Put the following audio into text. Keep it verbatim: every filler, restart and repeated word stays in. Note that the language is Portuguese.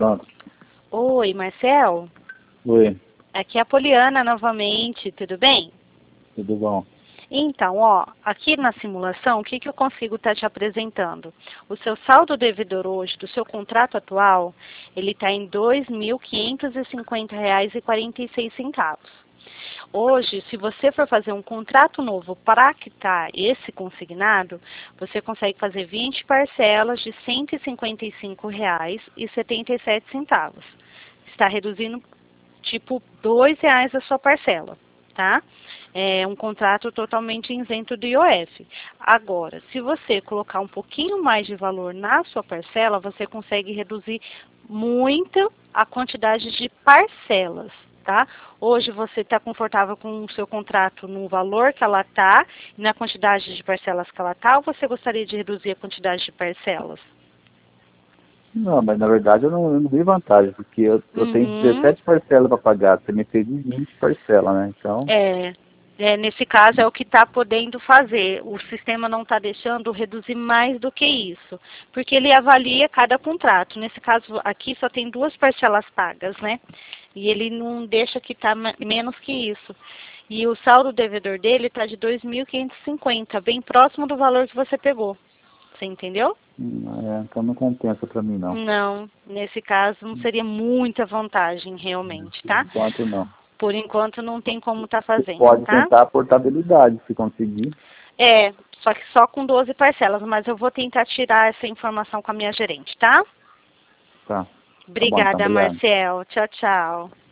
Pronto. Oi, Marcel? Oi, Aqui é a Poliana novamente, tudo bem? tudo bom? Então, ó, aqui na simulação, o que, que eu consigo estar te apresentando? O seu saldo devedor hoje, do seu contrato atual, ele está em dois mil quinhentos e cinquenta reais e quarenta e seis centavos. Hoje, se você for fazer um contrato novo para quitar esse consignado, você consegue fazer vinte parcelas de cento e cinquenta e cinco reais e setenta e sete centavos. Está reduzindo tipo dois reais a sua parcela, tá? É um contrato totalmente isento do I O F. Agora, se você colocar um pouquinho mais de valor na sua parcela, você consegue reduzir muito a quantidade de parcelas, tá? Hoje você está confortável com o seu contrato no valor que ela está e na quantidade de parcelas que ela está, ou você gostaria de reduzir a quantidade de parcelas? Não, mas na verdade eu não, eu não vi vantagem, porque eu, eu tenho Uhum. dezessete parcelas para pagar, você me fez em vinte parcelas, né? Então, É, é, nesse caso é o que está podendo fazer. O sistema não está deixando reduzir mais do que isso, porque ele avalia cada contrato. Nesse caso aqui só tem duas parcelas pagas, né? E ele não deixa que está menos que isso. E o saldo devedor dele está de dois mil quinhentos e cinquenta, bem próximo do valor que você pegou. Você entendeu? hum, é, então não compensa para mim não. Não, nesse caso não seria muita vantagem realmente, Por tá? enquanto não. Por enquanto não tem como estar Você fazendo, pode tá? tentar a portabilidade, se conseguir. É, só que só com doze parcelas, mas eu vou tentar tirar essa informação com a minha gerente, tá? Tá, tá bom então, Obrigada, obrigado. Marcel. Tchau, tchau.